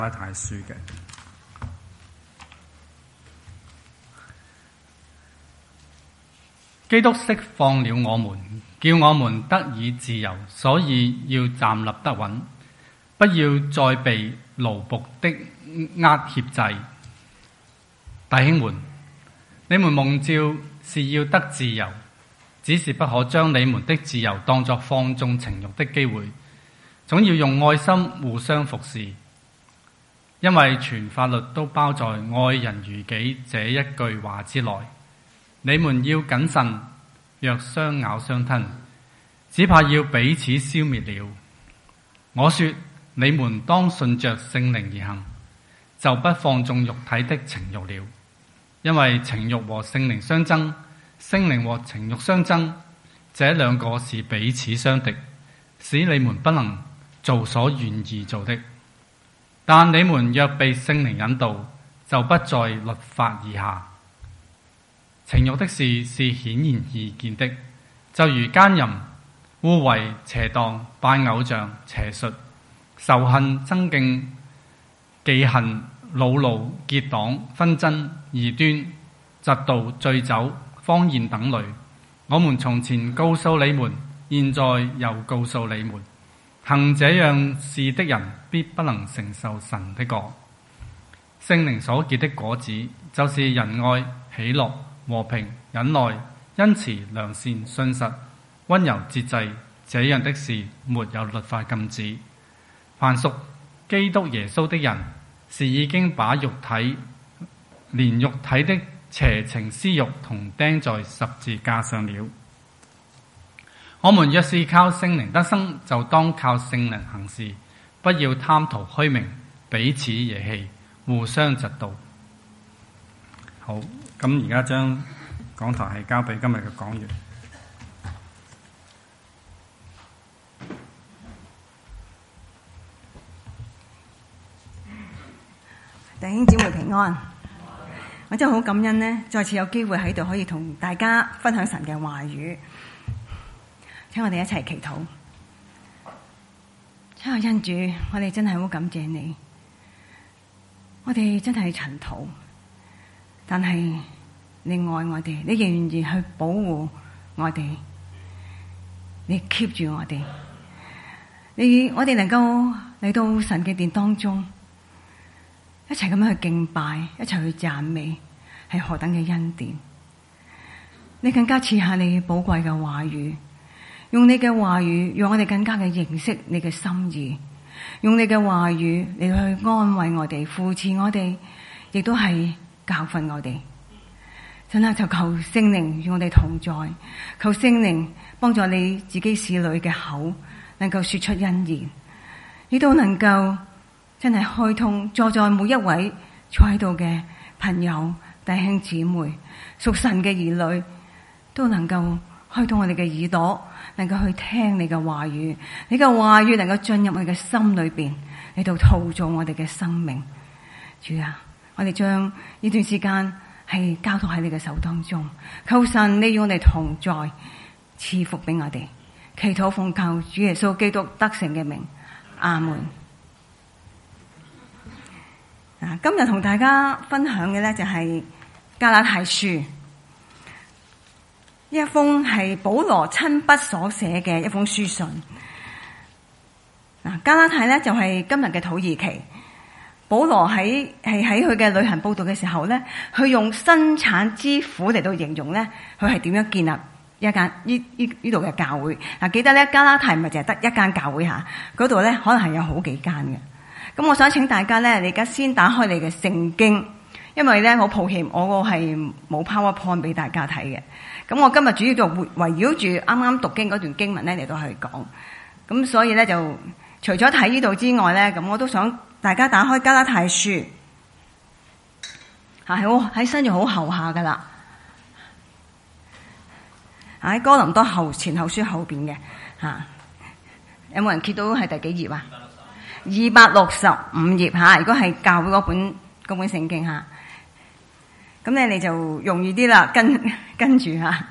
加拉太書嘅。基督釋放了我們，叫我們得以自由，所以要站立得穩，不要再被奴僕的軛挾制。弟兄們，你們蒙召是要得自由，只是不可將你們的自由當作放縱情慾的機會，總要用愛心互相服侍，因為全法律都包在愛人如己這一句話之內。你們要謹慎，若相咬相吞，只怕要彼此消滅了。我說你們當順着聖靈而行，就不放縱肉體的情慾了。因為情慾和聖靈相爭，聖靈和情慾相爭，這兩個是彼此相敵，使你們不能做所願意做的。但你們若被聖靈引導，就不在律法以下。情慾的事是顯然易見的，就如奸淫、污穢、邪蕩、拜偶像、邪術、仇恨、爭競、忌恨、惱怒、結黨、紛爭、異端、嫉妒、醉酒、荒宴等類。我們從前告訴你們，現在又告訴你們，行這樣事的人必不能承受神的國。聖靈所結的果子，就是仁愛、喜樂、和平、忍耐、恩慈、良善、信實、溫柔、節制，這樣的事沒有律法禁止。凡屬基督耶穌的人，是已經把連肉體的邪情私慾同釘在十字架上了。我們若是靠聖靈得生，就當靠聖靈行事，不要貪圖虛名，彼此惹氣，互相嫉妒。好，咁而家將講台係交俾今日嘅講員。 弟兄姊妹平安，我真係好感恩呢，再次有機會喺度可以同大家分享神嘅話語。請我哋一齊祈禱。親愛的恩主，我哋真係好感謝你。我哋真係塵土，但係你愛我哋，你願意去保護我哋，你 keep 住我哋，我哋能夠嚟到神嘅殿當中，一齊咁樣去敬拜，一齊去讚美，係何等嘅恩典！你更加賜下你寶貴嘅話語，用你嘅話語讓我哋更加嘅認識你嘅心意，用你嘅話語嚟去安慰我哋、扶持我哋，亦都係教訓我哋。真係就求聖靈與我哋同在，求聖靈幫助你自己使女嘅口能夠說出恩言，亦都能夠真係開通坐在每一位坐喺度嘅朋友、弟兄姊妹、屬神嘅兒女，都能夠開通我哋嘅耳朵，能夠去聽你嘅話語，你嘅話語能夠進入我哋嘅心裏邊，嚟到陶造我哋嘅生命。主啊，我哋將呢段時間係交託喺你嘅手當中，求神你與我哋同在，賜福俾我哋。祈禱奉靠主耶穌基督得勝嘅名，阿門。今日同大家分享嘅呢，就係加拉太書，一封係保羅親筆所寫嘅一封書信。加拉太呢，就係今日嘅土耳其。保羅喺佢嘅旅行報道嘅時候呢，佢用生產之苦嚟到形容呢，佢係點樣建立一間呢度嘅教會。記得呢，加拉太唔係淨係得一間教會吓，嗰度呢可能係有好幾間嘅。咁我想請大家呢，你而家先打開你嘅聖經，因為呢，好抱歉，我個係冇 PowerPoint 俾大家睇嘅。咁我今日主要就圍繞住啱啱讀經嗰段經文呢嚟到去講。咁所以呢，就除咗睇呢度之外呢，咁我都想大家打開加拉太書，喺新約好後下噶啦，喺哥林多前後書後邊嘅吓，有冇人揭到係第幾頁啊？265頁吓，如果係教會嗰本聖經吓，咁你就容易啲啦，跟住吓。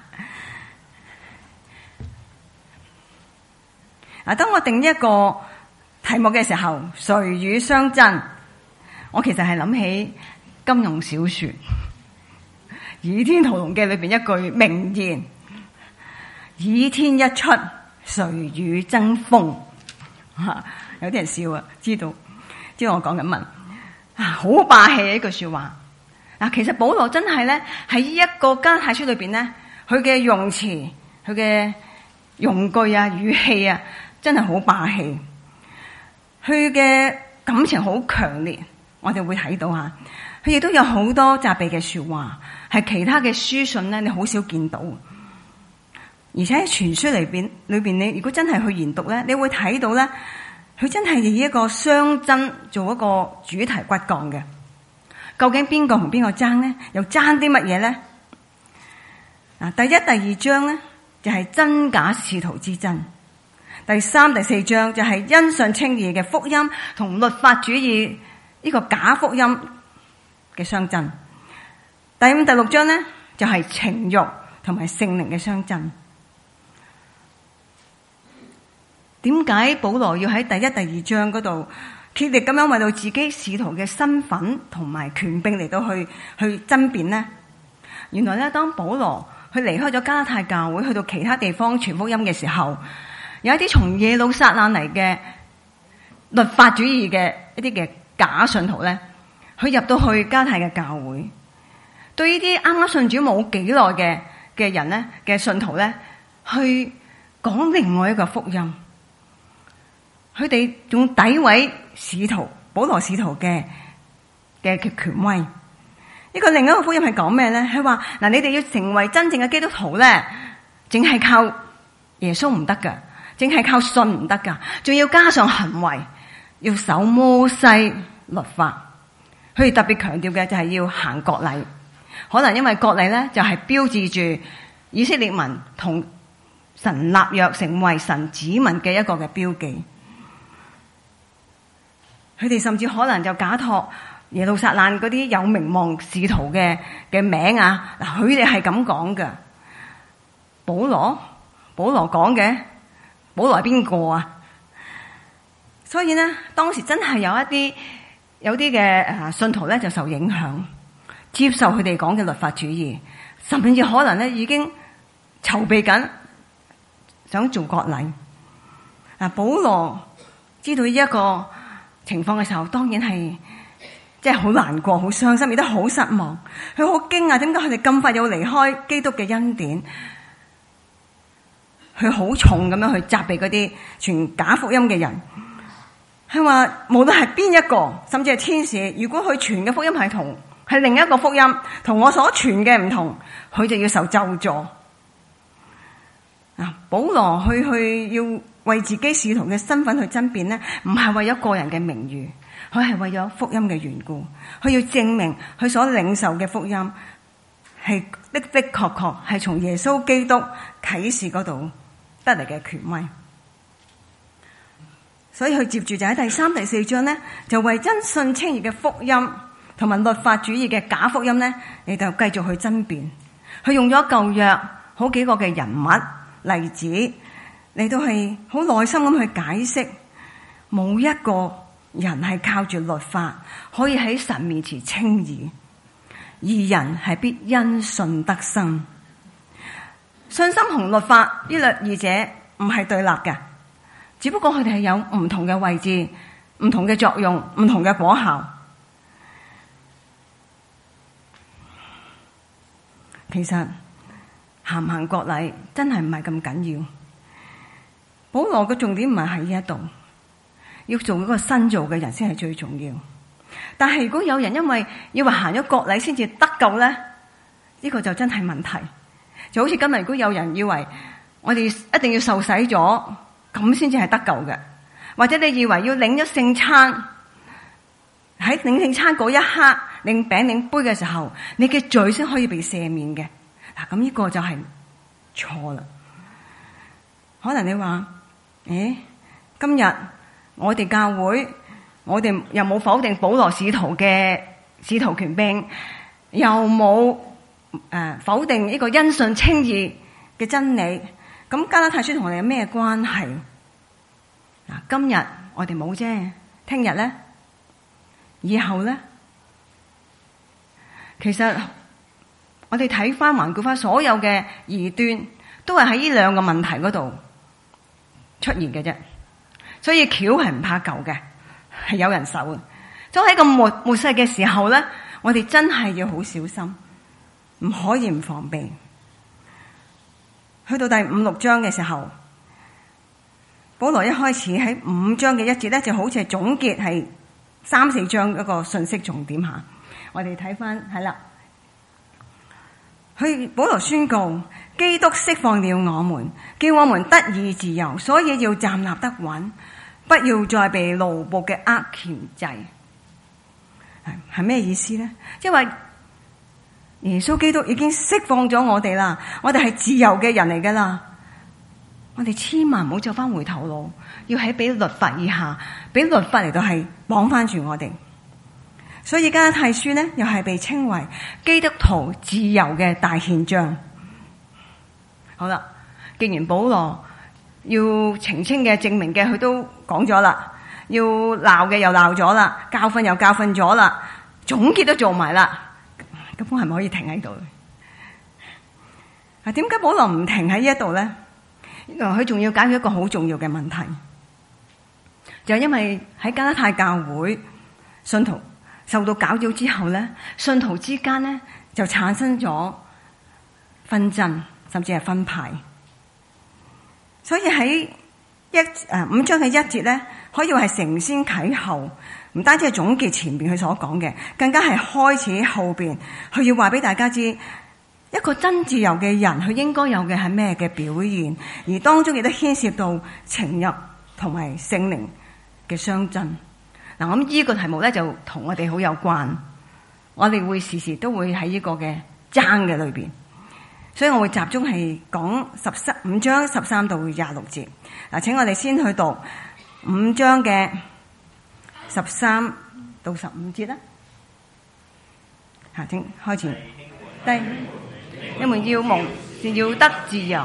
當我定一個題目嘅時候，誰與相爭？ 我其實係諗起金庸小說《倚天屠龍記》裏邊一句名言：倚天一出，誰與爭鋒？有啲人笑啊，知道我講緊乜啊？好霸氣嘅一句說話。嗱，其實保羅真係咧喺呢一個加拉太書裏邊咧，佢嘅用詞、佢嘅用句啊、語氣啊，真係好霸氣。佢嘅感情好強烈，我哋會睇到吓。佢亦都有好多責備嘅說話，係其他嘅書信咧，你好少見到。而且喺全書裏邊，你如果真係去研讀咧，你會睇到咧，佢真係以一個相爭做一個主題骨幹嘅。究竟邊個同邊個爭咧？又爭啲乜嘢咧？嗱，第一、第二章咧就係真假使徒之爭。第三、第四章就係因信稱義嘅福音同律法主義呢個假福音嘅相爭。第五、第六章咧就係情慾同埋聖靈嘅相爭。點解保羅要喺第一、第二章嗰度竭力咁樣為到自己使徒嘅身份同埋權柄嚟到去爭辯呢？原來咧，當保羅佢離開咗加拉太教會，去到其他地方傳福音嘅時候，有一啲從耶路撒冷嚟嘅律法主義嘅一啲嘅假信徒咧，佢入到去加拉太嘅教會，對呢啲啱啱信主冇幾耐嘅人咧嘅信徒咧，去講另外一個福音。佢哋仲詆毀使徒保羅使徒嘅權威。呢個另一個福音係講咩咧？佢話嗱，你哋要成為真正嘅基督徒咧，淨係靠耶穌唔得噶，淨係靠信唔得噶，仲要加上行為，要守摩西律法。佢哋特別強調嘅就係要行割禮，可能因為割禮咧就係標誌住以色列民同神立約，成為神子民嘅一個嘅標記。佢哋甚至可能就假託耶路撒冷嗰啲有名望使徒嘅名啊，嗱，佢哋係咁講嘅。保羅講嘅，保羅係邊個啊？所以呢，當時真係有啲嘅信徒咧就受影響，接受佢哋講嘅律法主義，甚至可能咧已經籌備緊想做割禮。嗱，保羅知道呢一個情況嘅時候，當然係即係好難過、好傷心，亦都好失望。佢好驚訝，點解佢哋咁快要離開基督嘅恩典？佢好重咁樣去責備嗰啲傳假福音嘅人。佢話無論係邊一個，甚至係天使，如果佢傳嘅福音係另一個福音，同我所傳嘅唔同，佢就要受咒詛。保羅去要為自己使徒嘅身份去爭辯呢，唔係為咗個人嘅名譽，佢係為咗福音嘅緣故，佢要證明佢所領受嘅福音係的確係從耶穌基督啟示嗰度得嚟嘅權威。所以佢接住就喺第三、第四章呢，就為真信稱義嘅福音同埋律法主義嘅假福音呢，你就繼續去爭辯。佢用咗舊約好幾個嘅人物例子，你都係好耐心咁去解釋，冇一個人係靠住律法可以喺神面前稱義，義人係必因信得生。信心同律法呢兩者唔係對立嘅，只不過佢哋係有唔同嘅位置、唔同嘅作用、唔同嘅果效。其實行唔行割禮真係唔係咁緊要。保羅嘅重點唔係喺呢一度，要做一個新造嘅人先係最重要。但係如果有人因為以為行咗割禮先至得救咧，呢個就真係問題。就好似今日如果有人以為我哋一定要受洗咗咁先至係得救嘅，或者你以為要領咗聖餐，喺領聖餐嗰一刻領餅領杯嘅時候，你嘅罪先可以被赦免嘅。嗱，咁呢個就係錯啦。可能你話今日我哋教會，我哋又冇否定保羅使徒嘅使徒權柄，又冇否定呢個因信稱義嘅真理。咁加拉太書同我哋有咩關係？嗱，今日我哋冇啫，聽日咧， 以後咧，其實我哋睇翻環顧翻所有嘅異端，都係喺呢兩個問題嗰度出現嘅啫。所以橋係唔怕舊嘅，係有人守嘅。所以喺個末世嘅時候咧，我哋真係要好小心，唔可以唔防備。去到第5、6章嘅時候，保羅一開始喺5章嘅1節咧，就好似係總結係3、4章一個信息重點下。我哋睇翻係啦，保羅宣告基督釋放了我們，叫我們得以自由，所以要站立得穩，不要再被奴僕嘅軛鉗制。係咩意思呢？即係話耶穌基督已經釋放咗我哋啦，我哋係自由嘅人嚟噶啦。我哋千萬唔好走翻回頭路，要喺俾律法以下，俾律法嚟到係綁翻住我哋。所以加拉太書呢，又係被稱為基督徒自由嘅大憲章。好啦，既然保羅要澄清嘅、證明嘅，佢都講咗啦，要鬧嘅又鬧咗啦，教訓又教訓咗啦，總結都做埋啦，咁我係咪可以停喺度？點解保羅唔停喺呢一度呢？佢仲要解決一個好重要嘅問題，就係因為喺加拉太教會信徒受到攪擾之後咧，信徒之間咧就產生咗紛爭，甚至係分派。所以喺5章嘅1節咧，可以話係承先啟後，唔單止係總結前邊佢所講嘅，更加係開始後邊，佢要話俾大家知一個真自由嘅人，佢應該有嘅係咩嘅表現，而當中亦都牽涉到情慾同埋聖靈嘅相爭。嗱，咁呢個題目咧就同我哋好有關，我哋會時時都會喺呢個嘅爭嘅裏邊，所以我會集中係講5章13到26節。嗱，請我哋先去讀5章嘅13到15節啦。請開始。第，你們要蒙是要得自由。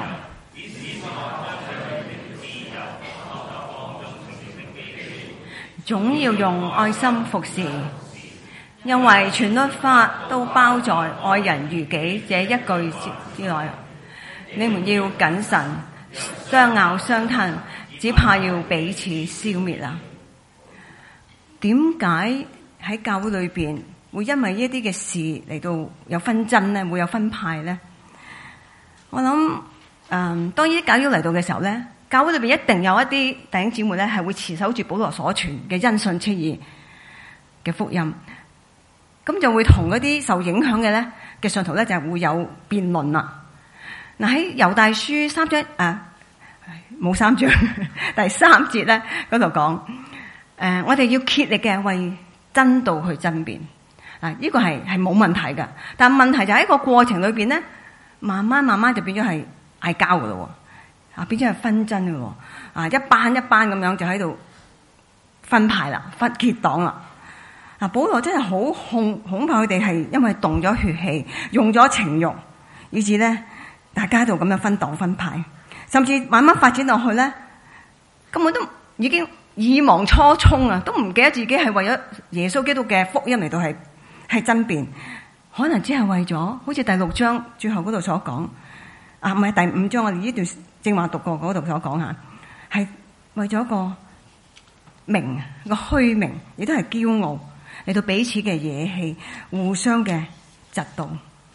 總要用愛心服侍，因為全律法都包在愛人如己這一句之內。你們要謹慎，相咬相吞，只怕要彼此消滅啦。點解喺教會裏邊會因為呢啲嘅事嚟到有紛爭呢？會有分派呢？我諗，當呢啲攪擾嚟到嘅時候呢，教會裏邊一定有一啲弟兄姊妹咧，係會持守住保羅所傳嘅因信稱義嘅福音，咁就會同嗰啲受影響嘅咧嘅信徒咧就會有辯論啦。嗱，喺猶大書3章冇3章第3節咧嗰度講，我哋要竭力嘅為真道去爭辯。呢個係冇問題噶，但問題就喺個過程裏邊咧，慢慢就變咗係嗌交噶咯。變咗係紛爭嘅，一班一班咁樣就喺度分派啦，結黨啦。保羅真係好恐怕佢哋係因為動咗血氣，用咗情慾，以致咧大家喺度咁樣分黨分派，甚至慢慢發展落去咧，根本都已經已忘初衷啊，都唔記得自己係為咗耶穌基督嘅福音嚟到係爭辯，可能只係為咗好似第6章最後嗰度所講，唔係第5章我哋呢段正話讀過嗰度所講下，係為咗個名個虛名，亦都係驕傲嚟到彼此嘅惹氣，互相嘅嫉妒。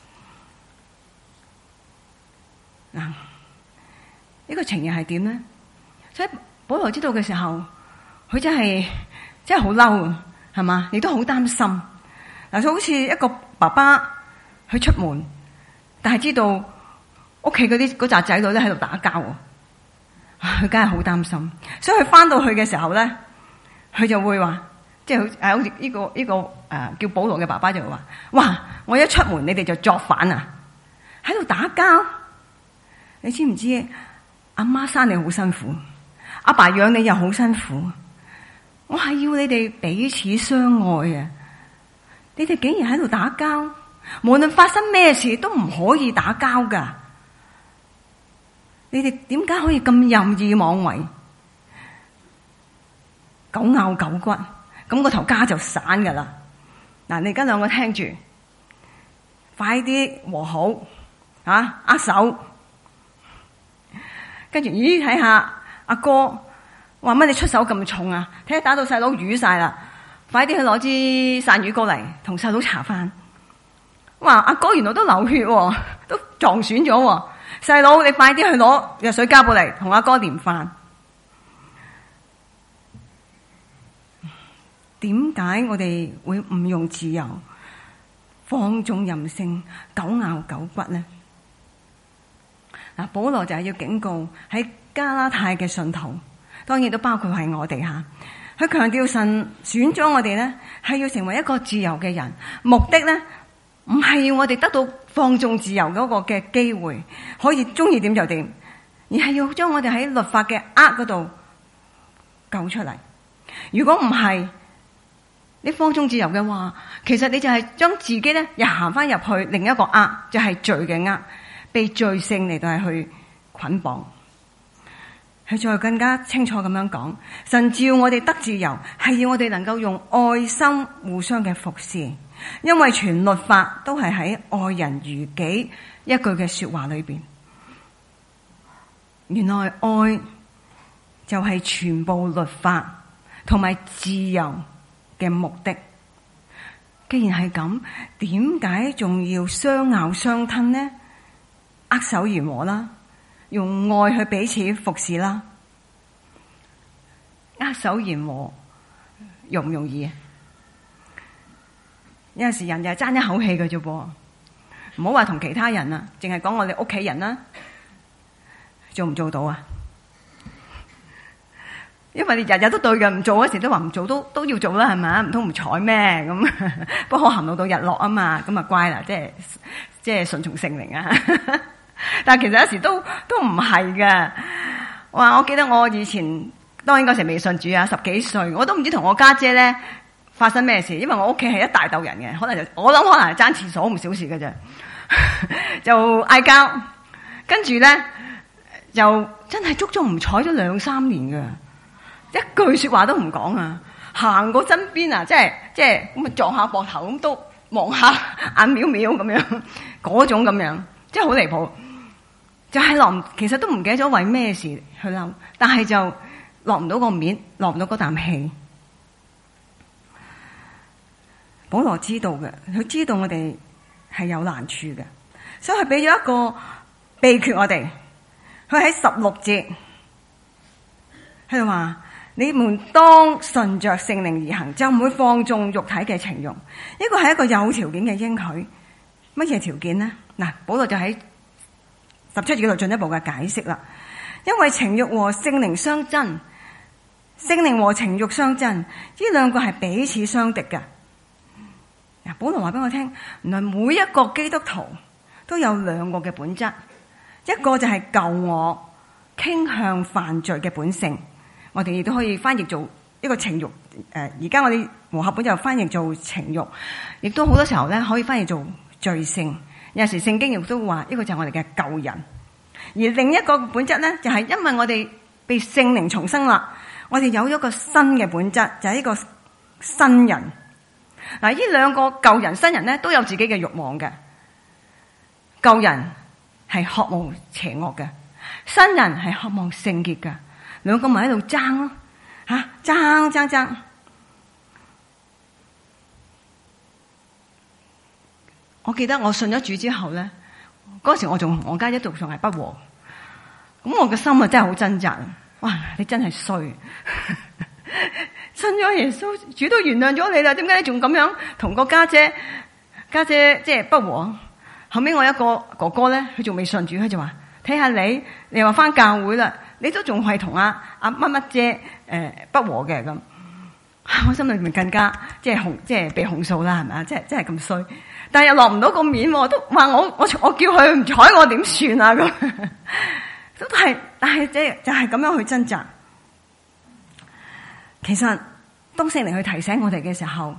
呢個情形係點呢？所以保羅知道嘅時候，佢真係好嬲啊，係嘛？亦都好擔心。就好似一個爸爸去出門，但係知道屋企嗰扎仔女咧喺度打交，佢梗係好擔心。所以佢翻到去嘅時候咧，佢就會話，即係好似呢個叫保羅嘅爸爸就會話：哇！我一出門，你哋就作反啊，喺度打交。你知唔知？阿媽生你好辛苦，阿爸養你又好辛苦。我係要你哋彼此相愛啊！你哋竟然喺度打交，無論發生咩事都唔可以打交噶。你哋點解可以咁任意妄為，狗咬狗骨， 咁個頭家就散噶啦。嗱，你而家兩個聽住，快啲和好啊，握手。跟住咦，睇下阿哥話乜你出手咁重啊？睇下打到細佬瘀晒啦，快啲去攞支散瘀膏嚟同細佬搽翻。哇！阿哥原來都流血喎，都撞損咗喎。細佬你快啲去攞藥水膠布嚟同阿哥連翻。點解我哋會唔用自由，放縱任性，狗咬狗骨呢？嗱，保羅就係要警告喺加拉太嘅信徒，當然都包括係我哋吓。佢強調神選咗我哋呢，係要成為一個自由嘅人，目的呢，唔係要我哋得到放縱自由嗰個嘅機會，可以中意點就點，而係要將我哋喺律法嘅軛嗰度救出嚟。如果唔係，你放縱自由嘅話，其實你就係將自己咧又行翻入去另一個軛，就係罪嘅軛，被罪性嚟到係去捆綁。佢再更加清楚咁樣講，神召我哋得自由，係要我哋能夠用愛心互相嘅服侍，因為全律法都係喺愛人如己一句嘅說話裏邊。原來愛就係全部律法同埋自由嘅目的。既然係咁，點解仲要相咬相吞呢？握手言和啦，用愛去彼此服侍啦。握手言和容唔容易啊？有陣時人就係爭一口氣嘅啫噃，唔好話同其他人啊，淨係講我哋屋企人啦，做唔做到啊？因為你日日都對嘅，唔做嗰時都話唔做，都要做啦，係咪？唔通唔睬咩？咁不可含怒到日落啊嘛，咁啊乖啦，即係順從聖靈啊。但係其實有時都唔係嘅。哇！我記得我以前當然嗰時未信主啊，10幾歲，我都唔知同我家姐咧發生咩事，因為我屋企係一大竇人嘅，我諗可能係爭廁所咁小事嘅啫，就嗌交，跟住咧就真係足足唔睬咗2、3年嘅。一句說話都唔講啊！行過身邊啊，即係咁啊，撞下膊頭咁都望下眼瞄瞄咁樣，嗰種咁樣，即係好離譜。就係其實都唔記得咗為咩事去嬲，但係就落唔到個面，落唔到嗰啖氣。保羅知道嘅，佢知道我哋係有難處嘅，所以佢俾咗一個秘訣我哋。佢喺16節，佢就話：你們當順着聖靈而行，就唔會放縱肉體嘅情慾。呢個係一個有條件嘅應許。乜嘢條件呢？嗱，保羅就喺17節度進一步嘅解釋啦。因為情慾和聖靈相爭，聖靈和情慾相爭，呢兩個係彼此相敵嘅。嗱，保羅話俾我聽，原來每一個基督徒都有2個嘅本質，一個就係舊我傾向犯罪嘅本性。我哋亦都可以翻譯做一個情慾，而家我哋和合本就翻譯做情慾，亦都好多時候咧可以翻譯做罪性。有時聖經亦都話呢個就係我哋嘅舊人，而另一個本質咧就係因為我哋被聖靈重生啦，我哋有咗個新嘅本質，就係呢個新人。嗱，呢2個舊人新人咧都有自己嘅慾望嘅。舊人係渴望邪惡嘅，新人係渴望聖潔嘅。2個咪喺度爭咯，爭。我記得我信咗主之後咧，嗰時我我家姐仲係不和，咁我嘅心啊真係好掙扎。哇！你真係衰，信咗耶穌，主都原諒咗你啦，點解你仲咁樣同個家姐即係不和？後尾我一個哥哥咧，佢仲未信主，佢就話：睇下你又話翻教會啦。你都仲係同阿乜乜姐不和嘅咁，我心裏面更加即係被控訴啦，係咪啊？即係咁衰，但係又落唔到個面，都話我叫佢唔睬我點算啊？咁都係，但係就係咁樣去掙扎。其實當聖靈去提醒我哋嘅時候，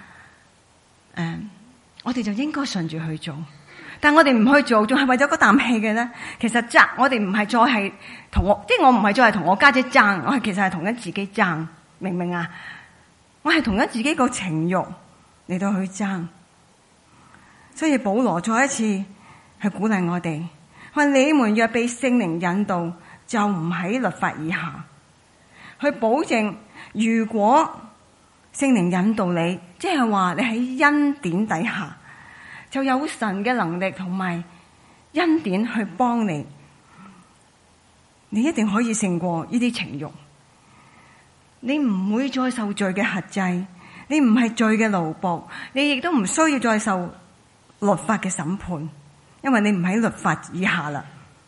我哋就應該順住去做。但我哋唔去做，仲係為咗嗰啖氣嘅咧。其實我哋唔係再係同我，即係我唔係再係同我家姐爭，我係其實係同緊自己爭，明唔明啊？ 我係同緊自己個情慾嚟到去爭。所以保羅再一次去鼓勵我哋，話你們若被聖靈引導，就唔喺律法以下。去保證，如果聖靈引導你，即係話你喺恩典底下，就有神嘅能力同埋恩典去幫你，你一定可以勝過呢啲情慾。你唔會再受罪嘅轄制，你唔係罪嘅奴僕，你亦都唔需要再受律法嘅審判，因為你唔喺律法以下啦。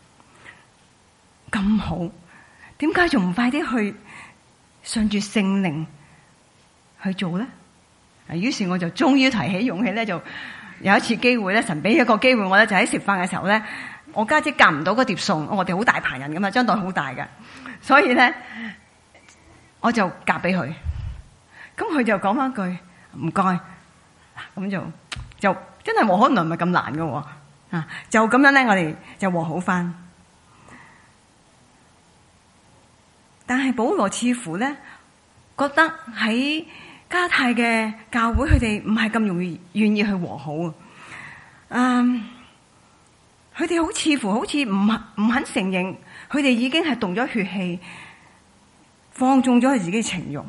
咁好，點解仲唔快啲去順住聖靈去做咧？於是我就終於提起勇氣咧，就有一次機會咧，神俾一個機會我咧，就喺食飯嘅時候咧，我家姐夾唔到嗰碟餸，我哋好大棚人噶嘛，張台好大嘅，所以咧我就夾俾佢，咁佢就講翻句唔該，咁就真係和好，唔係咁難噶喎，就咁樣咧，我哋就和好翻。但係保羅似乎咧覺得喺加太嘅教會，佢哋唔係咁容易願意去和好啊。佢哋似乎好似唔肯承認，佢哋已經係動咗血氣，放縱咗佢自己嘅情慾。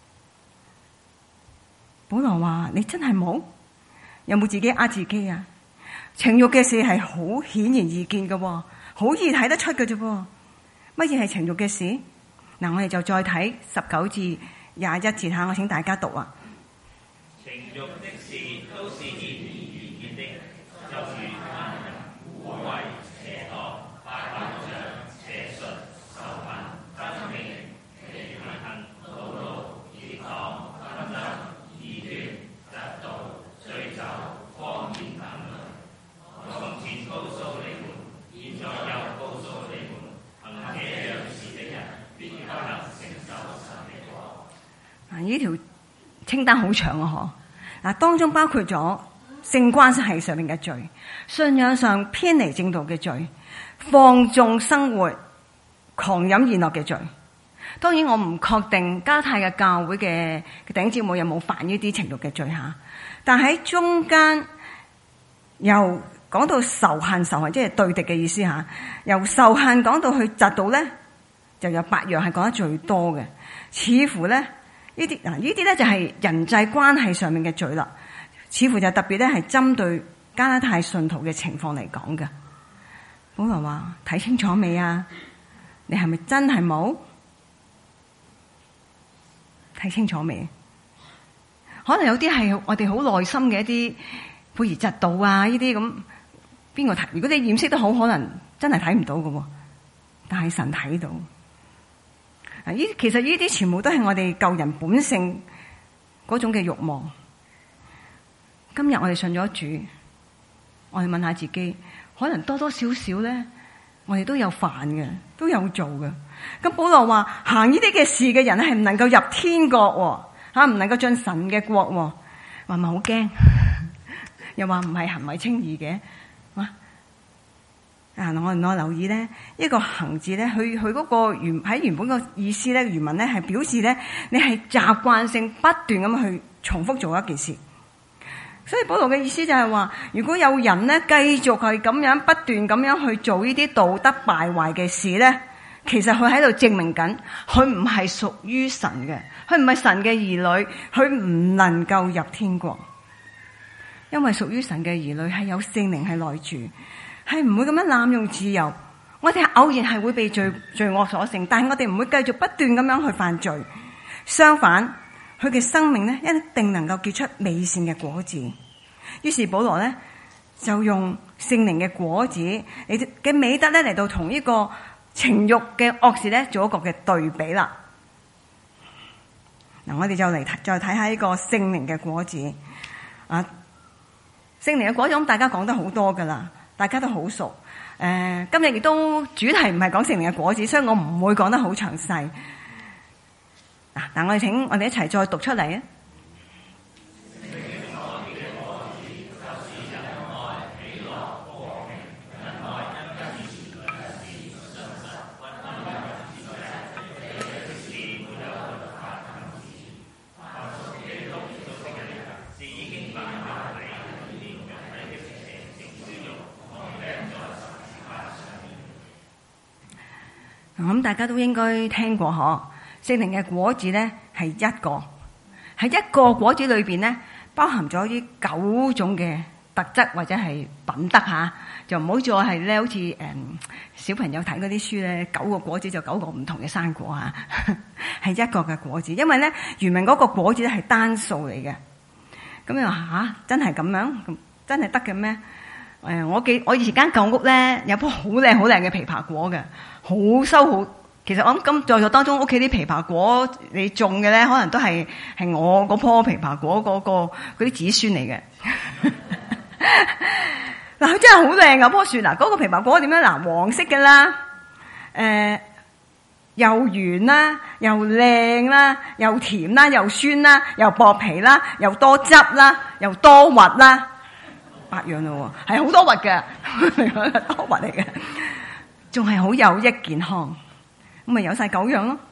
保羅話：你真係冇？有冇自己呃自己啊？情慾嘅事係好顯然易見嘅，好易睇得出嘅啫。乜嘢係情慾嘅事？嗱，我哋就再睇19至21節吓，我請大家讀啊。 情慾的事都是顯而易見的，就如貪淫、污穢、邪惡、拜偶像、邪術、仇恨、爭競、忌恨、惱怒、結黨、紛爭、異端、嫉妒、醉酒、荒言等類。我從前告訴你們，現在又告訴你們，行這樣事的人必不能承受神的國。 呢條清單好長啊！當中包括咗性關係上面嘅罪，信仰上偏離正道嘅罪，放縱生活、狂飲宴樂嘅罪。當然我唔確定加太嘅教會嘅弟兄姊妹有冇犯呢啲情慾嘅罪吓，但喺中間由講到仇恨，即係對敵嘅意思吓，由仇恨講到去嫉妒咧，就有8樣係講得最多嘅，似乎咧。呢啲咧就係人際關係上面嘅罪啦，似乎就特別咧係針對加拉太信徒嘅情況嚟講嘅。保羅話：睇清楚未啊？你係咪真係冇睇清楚未？可能有啲係我哋好內心嘅一啲譬如嫉妒啊，呢啲咁邊個睇？如果你掩飾得好，可能真係睇唔到嘅，但係神睇到。其實呢啲全部都係我哋舊人本性嗰種嘅慾望。今日我哋信咗主，我哋問下自己，可能多多少少咧，我哋都有犯嘅，都有做嘅。咁保羅話行呢啲嘅事嘅人係唔能夠入天國，唔能夠進神嘅國，話咪好驚，又話唔係行為稱義嘅。我留意咧，一個行字咧，佢嗰個喺原本個意思咧，原文咧係表示咧，你係習慣性不斷咁去重複做一件事。所以保羅嘅意思就係話，如果有人咧繼續係咁樣不斷咁樣去做呢啲道德敗壞嘅事咧，其實佢喺度證明緊，佢唔係屬於神嘅，佢唔係神嘅兒女，佢唔能夠入天國。因為屬於神嘅兒女係有聖靈係內住。係唔會咁樣濫用自由，我哋偶然係會被罪惡所勝，但係我哋唔會繼續不斷咁樣去犯罪。相反，佢嘅生命咧一定能夠結出美善嘅果子。於是保羅咧就用聖靈嘅果子嘅美德咧嚟到同呢個情慾嘅惡事咧做一個嘅對比啦。嗱，我哋就嚟再睇下呢個聖靈嘅果子啊。聖靈嘅果子咁大家講得好多噶啦。大家都好熟，今日亦都主題唔係講聖靈嘅果子，所以我唔會講得好詳細。但我哋請我哋一齊再讀出嚟啊！ 我諗大家都應該聽過嗬，聖靈嘅果子咧係一個，喺一個果子裏邊咧包含咗啲9種嘅特質或者係品德吓，就唔好再係咧好似小朋友睇嗰啲書咧，9個果子就9個唔同嘅生果啊，係一個嘅果子，因為咧原文嗰個果子咧係單數嚟嘅。咁你話吓，真係咁樣，真係得嘅咩？我以前間舊屋咧有棵好靚嘅枇杷果嘅，好收好。其實我諗咁在座當中屋企啲枇杷果你種嘅咧，可能都係我嗰棵枇杷果嗰啲子孫嚟嘅。嗱，佢真係好靚啊！棵樹嗱，嗰個枇杷果點樣嗱？黃色嘅啦，又圓啦，又靚啦，又甜啦，又酸啦，又薄皮啦，又多汁啦，又多核啦，8樣咯喎，係好多核嘅，多核嚟嘅，仲係好有益健康，咁咪有晒9樣咯。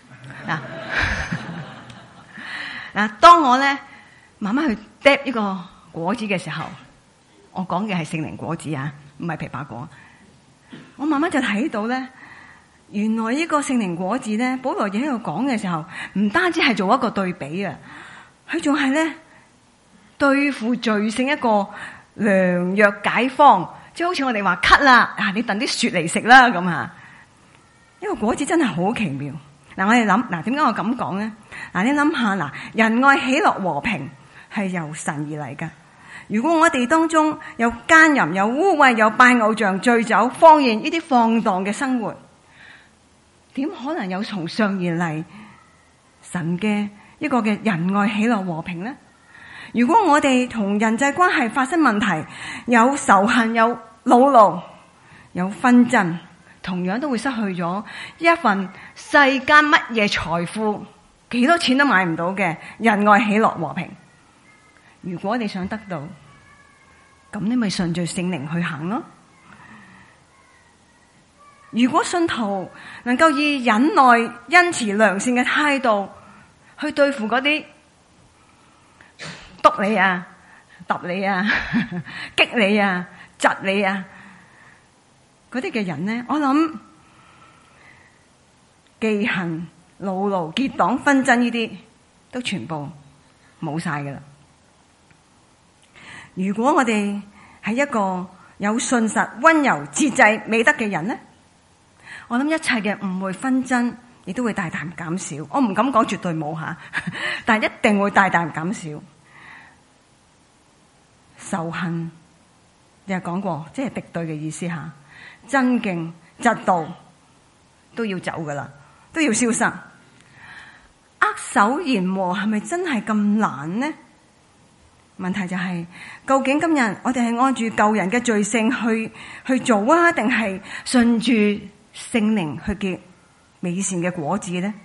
嗱，當我咧慢慢去嗒呢個果子嘅時候，我講嘅係聖靈果子啊，唔係枇杷果。我慢慢就睇到咧。原來呢個聖靈果子咧，保羅喺度講嘅時候，唔單止係做一個對比啊，佢仲係咧對付罪性一個良藥解方，即係好似我哋話咳啦，你燉啲雪嚟食啦咁啊！呢個果子真係好奇妙。嗱，我哋諗，點解我咁講咧？你諗下，仁愛、喜樂、和平係由神而嚟噶。如果我哋當中有奸淫、有污穢、有拜偶像、醉酒、荒宴呢啲放蕩嘅生活，點可能有從上而嚟神嘅一個嘅仁愛、喜樂、和平呢？如果我哋同人際關係發生問題，有仇恨、有惱怒、有紛爭，同樣都會失去咗一份世間乜嘢財富、幾多錢都買唔到嘅仁愛、喜樂、和平。如果你想得到，咁你咪順住聖靈去行咯。如果信徒能夠以忍耐、恩慈、良善嘅態度去對付嗰啲督你啊、揼你啊、激你啊、窒你啊嗰啲嘅人呢，我諗忌恨、惱怒、結黨、紛爭呢啲都全部冇晒噶啦。如果我哋係一個有信實、溫柔、節制、美德嘅人呢，我諗一切嘅誤會紛爭亦都會大大減少。我唔敢講絕對冇吓，但係一定會大大減少。仇恨又講過，即係敵對嘅意思吓。爭競、嫉妒都要走噶啦，都要消失。握手言和係咪真係咁難呢？問題就係，究竟今日我哋係按住舊人嘅罪性去做啊，定係順住聖靈去結美善嘅果子呢？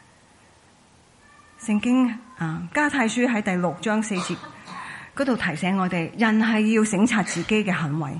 聖經加太書喺第6章4節嗰度提醒我哋，人係要省察自己嘅行為，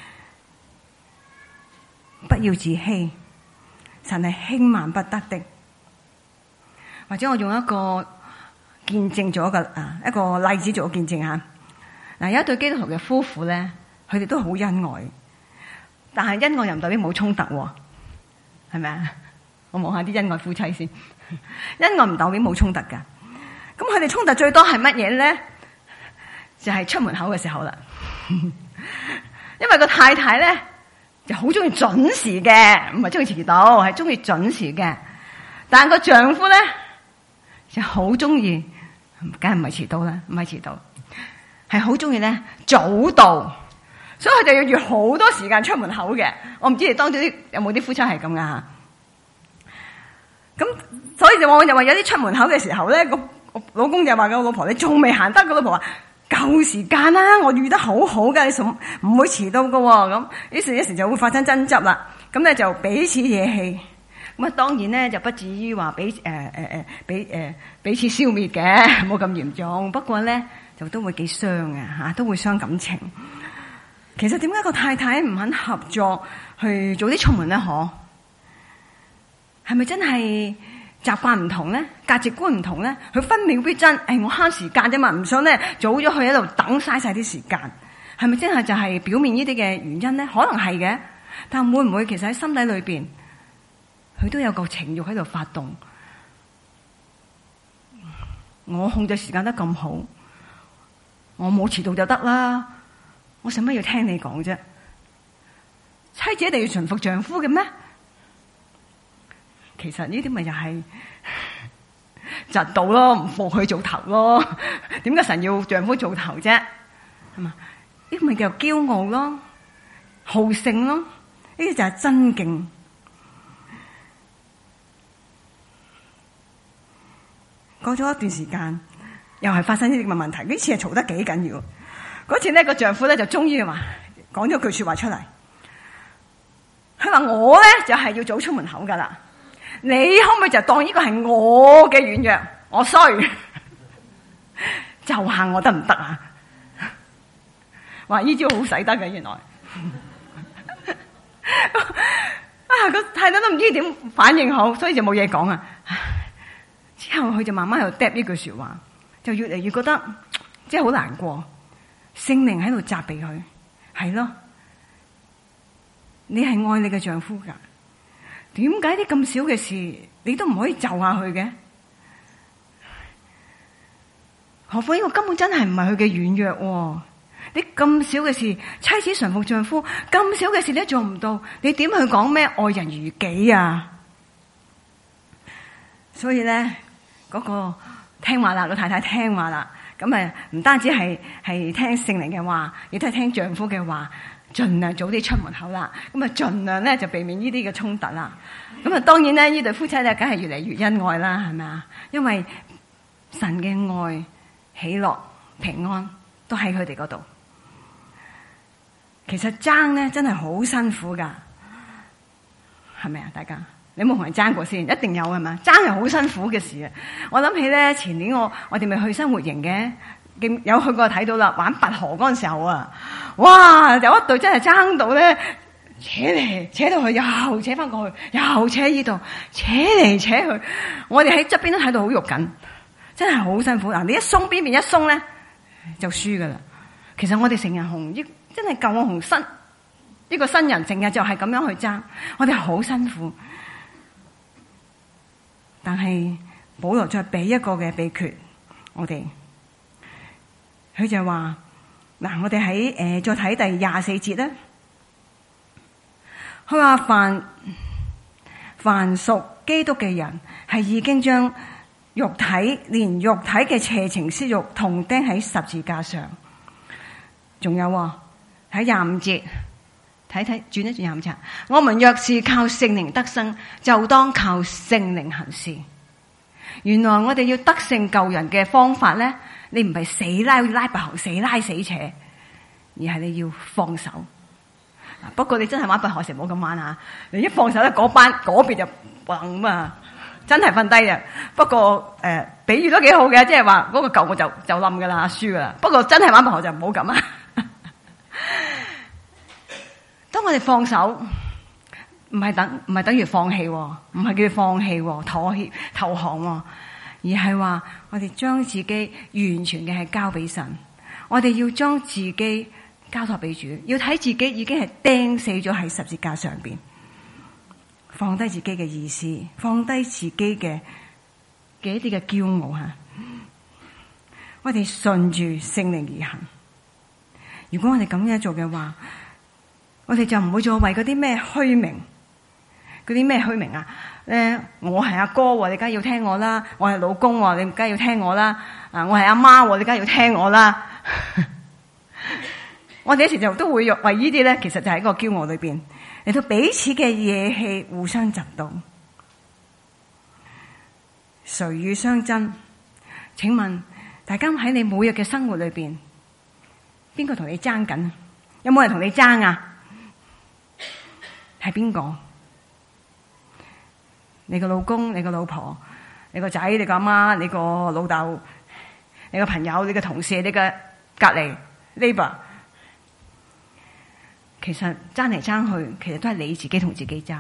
不要自欺，神係輕慢不得的。或者我用一個見證咗一個例子做個見證吓。有一對基督徒嘅夫婦咧，佢哋都好恩愛，但係恩愛又唔代表冇衝突，係咪啊？我望下啲恩愛夫妻先，恩愛唔代表冇衝突噶。咁佢哋衝突最多係乜嘢咧？就係出門口嘅時候啦。因為個太太咧就好中意準時嘅，唔係中意遲到，係中意準時嘅。但係個丈夫咧就好中意，梗係唔係遲到啦，唔係遲到，係好中意咧早到，所以佢就要預好多時間出門口嘅。我唔知你當中有冇啲夫妻係咁噶吓？咁所以我就話有啲出門口嘅時候咧，個老公就話個老婆，你仲未行得，個老婆話夠時間啦，我預得好好噶，你唔會遲到噶。咁於是一時就會發生爭執啦。咁咧就彼此惹氣。咁啊，當然咧就不至於話彼此消滅嘅，冇咁嚴重。不過咧就都會幾傷啊吓，都會傷感情。其實點解個太太唔肯合作去早啲出門咧？嗬，係咪真係習慣唔同咧？價值觀唔同咧？佢分秒必爭，我慳時間啫嘛，唔想咧早咗去喺度等嘥晒啲時間。係咪真係就係表面呢啲嘅原因咧？可能係嘅，但會唔會其實喺心底裏邊？ 佢都有個情慾喺度發動。我控制時間得咁好，我冇遲到就得啦，我使乜要聽你講啫？妻子一定要順服丈夫嘅咩？其實呢啲咪就係嫉妒咯，唔服佢做頭咯。點解神要丈夫做頭啫？係嘛？呢個咪叫做驕傲咯，好勝咯。呢啲就係真敬。過咗一段時間，又係發生呢啲咁嘅問題。呢次係嘈得幾緊要。嗰次呢個丈夫咧就終於話講咗句說話出嚟。佢話我咧就係要早出門口噶啦，你可唔可以就當呢個係我嘅軟弱，我衰，就下我得唔得啊？話呢招好使得嘅，原來個太太都唔知點反應好，所以就冇嘢講啊。之後佢就慢慢喺度嗒呢句說話，就越嚟越覺得即係好難過。聖靈喺度責備佢，係咯。你係愛你嘅丈夫噶，點解啲咁少嘅事你都唔可以就下去嘅？何況呢個根本真係唔係佢嘅軟弱。你咁少嘅事，妻子順服丈夫，咁少嘅事你都做唔到，你點去講咩愛人如己啊？所以咧，嗰個聽話啦，老太太聽話啦，咁啊唔單止係聽聖靈嘅話，亦都係聽丈夫嘅話。盡量早啲出門口啦，咁啊盡量咧就避免呢啲嘅衝突啦。咁啊當然咧呢對夫妻咧梗係越嚟越恩愛啦，係咪啊？因為神嘅愛、喜樂、平安都喺佢哋嗰度。其實爭咧真係好辛苦噶，係咪啊？大家你有冇同人爭過先？一定有係咪？爭係好辛苦嘅事啊！我諗起咧前年我哋咪去生活營嘅。有去過睇到啦，玩拔河嗰陣時候啊，哇！有一隊真係爭到咧，扯嚟扯到去，又扯翻過去，又扯呢度，扯嚟扯去。我哋喺側邊都睇到好肉緊，真係好辛苦。嗱，你一鬆邊邊一鬆咧，就輸噶啦。其實我哋成日紅，真係救我紅新呢個新人，成日就係咁樣去爭，我哋好辛苦。但係保羅再俾一個嘅秘訣，我哋。佢就話嗱，我哋喺再睇第24節咧。佢話凡屬基督嘅人，係已經將連肉體嘅邪情私慾同釘喺十字架上。仲有喺25節，轉一轉25節。我們若是靠聖靈得生，就當靠聖靈行事。原來我哋要得勝救人嘅方法咧。你唔係死拉拔河，死拉死扯，而係你要放手。不過你真係玩拔河時唔好咁玩啊！你一放手咧，嗰邊就砰啊，真係瞓低嘅。不過比喻都幾好嘅，即係話嗰個舊我就冧噶啦，輸噶啦。不過真係玩拔河就唔好咁啊！當我哋放手，唔係等於放棄，唔係叫你放棄、妥協、投降。而係話我哋將自己完全嘅係交俾神，我哋要將自己交託俾主，要睇自己已經係釘死咗喺十字架上邊，放低自己嘅意思，放低自己嘅一啲嘅驕傲吓，我哋順住聖靈而行。如果我哋咁樣做嘅話，我哋就唔會再為嗰啲咩虛名，嗰啲咩虛名啊？我係阿哥，你梗係要聽我啦；我係老公，你梗係要聽我啦；我係阿媽，你梗係要聽我啦。我哋有時就都會為呢啲咧，其實就喺個驕傲裏邊嚟到彼此嘅惹氣，互相嫉妒，誰與相爭？請問大家喺你每日嘅生活裏邊，邊個同你爭緊？有冇人同你爭啊？係邊個？你個老公、你個老婆、你個仔、你個阿媽、你個老豆、你個朋友、你個同事、你個隔籬 neighbor， 其實爭嚟爭去，其實都係你自己同自己爭。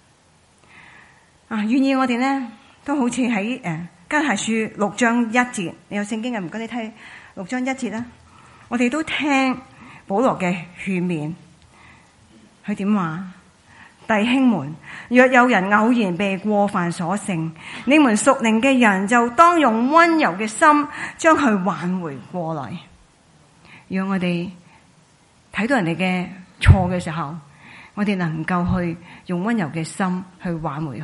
願意我哋咧都好似喺加拉太書6章1節，你有聖經嘅唔該你睇6章1節啦。我哋都聽保羅嘅勸勉，佢點話？ 弟兄們，若有人偶然被過犯所勝，你們屬靈嘅人就當用溫柔嘅心將佢挽回過來。如果我哋睇到人哋嘅錯嘅時候，我哋能夠去用溫柔嘅心去挽回佢。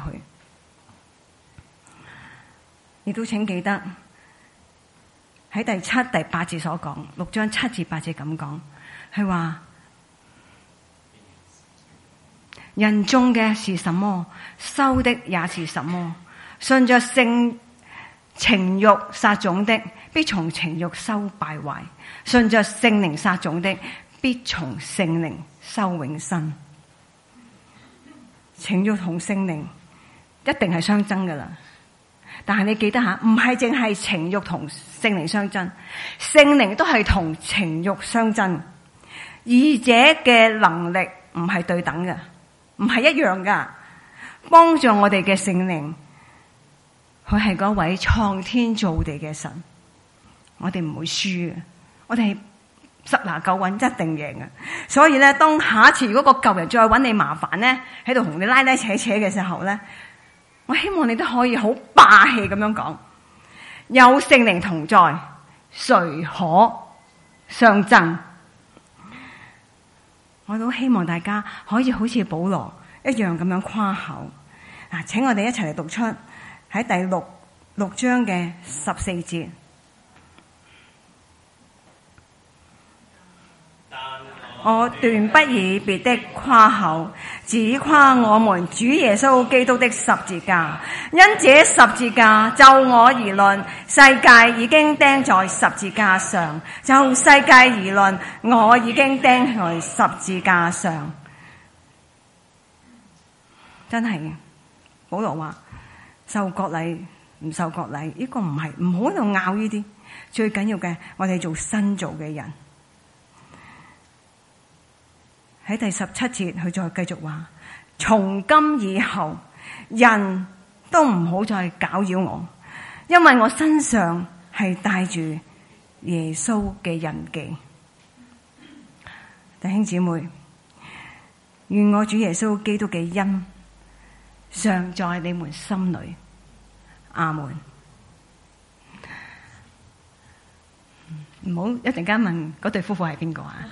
亦都請記得喺第7、第8節所講，6章7至8節咁講，係話人種嘅是什麼，收的也是什麼。順着性情欲撒種的，必從情欲收敗壞；順着聖靈撒種的，必從聖靈收永生。情欲同聖靈一定係相爭噶啦。但係你記得下，唔係淨係情欲同聖靈相爭，聖靈都係同情欲相爭，二者嘅能力唔係對等嘅，唔係一樣噶。幫助我哋嘅聖靈，佢係嗰位創天造地嘅神，我哋唔會輸嘅，我哋係10拿9穩，一定贏嘅。所以咧，當下一次如果個舊人再揾你麻煩咧，喺度同你拉拉扯扯嘅時候咧，我希望你都可以好霸氣咁樣講，有聖靈同在，誰可相爭？我都希望大家可以好似保羅一樣咁樣誇口。嗱，請我哋一齊嚟讀出喺第六章嘅14節。我斷不以別的誇口，只誇我們主耶穌基督的十字架。因這十字架，就我而論，世界已經釘在十字架上；就世界而論，我已經釘在十字架上。真係嘅，保羅話受割禮唔受割禮，呢個唔係，唔好喺度拗呢啲。最緊要嘅，我哋做新造嘅人。喺第17節，佢再繼續話：從今以後，人都唔好再攪擾我，因為我身上係帶住耶穌嘅印記。弟兄姊妹，願我主耶穌基督嘅恩常在你們心裏。阿門。唔好一陣間問嗰對夫婦係邊個啊？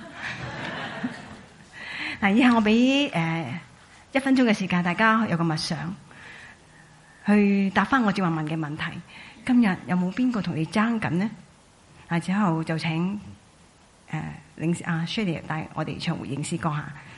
嗱，以下我俾1分鐘嘅時間，大家有個默想，去答翻我正話問嘅問題。今日有冇邊個同你爭緊呢？之後就請領事Shirley帶我哋唱回應詩歌下。